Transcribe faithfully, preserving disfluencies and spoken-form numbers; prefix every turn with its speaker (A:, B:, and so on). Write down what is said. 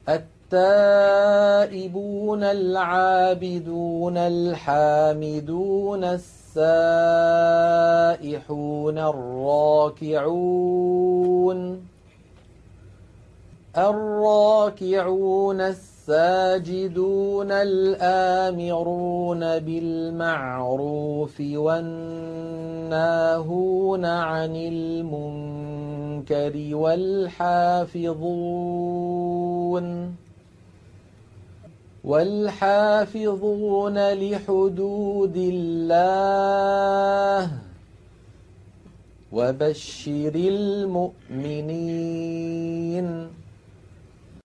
A: التائبون العابدون الحامدون السائحون الراكعون الراكعون الساجدون الآمرون بالمعروف والناهون عن المنكر والحافظون والحافظون لحدود الله وبشر المؤمنين